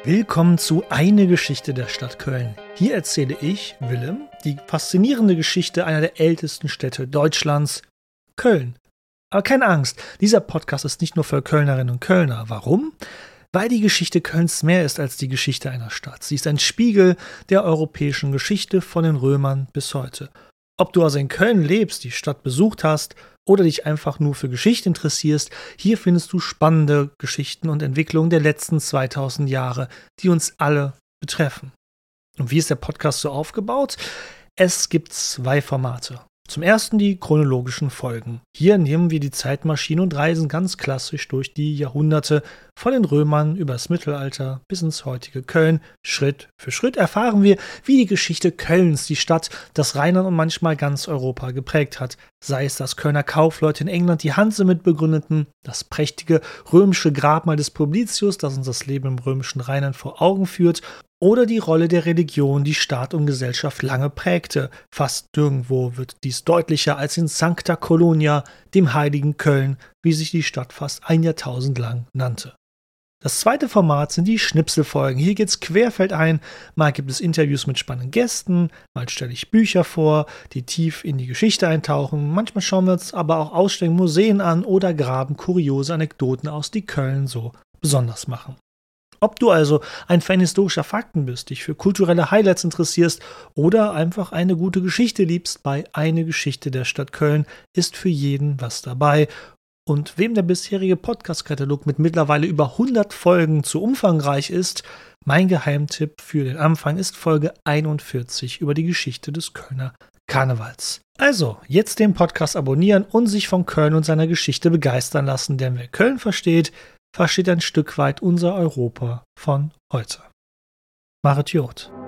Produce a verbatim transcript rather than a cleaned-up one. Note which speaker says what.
Speaker 1: Willkommen zu Eine Geschichte der Stadt Köln. Hier erzähle ich, Willem, die faszinierende Geschichte einer der ältesten Städte Deutschlands, Köln. Aber keine Angst, dieser Podcast ist nicht nur für Kölnerinnen und Kölner. Warum? Weil die Geschichte Kölns mehr ist als die Geschichte einer Stadt. Sie ist ein Spiegel der europäischen Geschichte von den Römern bis heute. Ob du also in Köln lebst, die Stadt besucht hast oder dich einfach nur für Geschichte interessierst, hier findest du spannende Geschichten und Entwicklungen der letzten zweitausend Jahre, die uns alle betreffen. Und wie ist der Podcast so aufgebaut? Es gibt zwei Formate. Zum ersten die chronologischen Folgen. Hier nehmen wir die Zeitmaschine und reisen ganz klassisch durch die Jahrhunderte von den Römern über das Mittelalter bis ins heutige Köln. Schritt für Schritt erfahren wir, wie die Geschichte Kölns, die Stadt, das Rheinland und manchmal ganz Europa geprägt hat. Sei es, dass Kölner Kaufleute in England die Hanse mitbegründeten, das prächtige römische Grabmal des Publicius, das uns das Leben im römischen Rheinland vor Augen führt, oder die Rolle der Religion, die Staat und Gesellschaft lange prägte. Fast nirgendwo wird dies deutlicher als in Sancta Colonia, dem heiligen Köln, wie sich die Stadt fast ein Jahrtausend lang nannte. Das zweite Format sind die Schnipselfolgen. Hier geht's querfeldein. Mal gibt es Interviews mit spannenden Gästen, mal stelle ich Bücher vor, die tief in die Geschichte eintauchen. Manchmal schauen wir uns aber auch Ausstellungen, Museen an oder graben kuriose Anekdoten aus, die Köln so besonders machen. Ob du also ein Fan historischer Fakten bist, dich für kulturelle Highlights interessierst oder einfach eine gute Geschichte liebst, bei Eine Geschichte der Stadt Köln ist für jeden was dabei. Und wem der bisherige Podcast-Katalog mit mittlerweile über hundert Folgen zu umfangreich ist, mein Geheimtipp für den Anfang ist Folge einundvierzig über die Geschichte des Kölner Karnevals. Also, jetzt den Podcast abonnieren und sich von Köln und seiner Geschichte begeistern lassen, denn wer Köln versteht, versteht ein Stück weit unser Europa von heute. Machet Jod.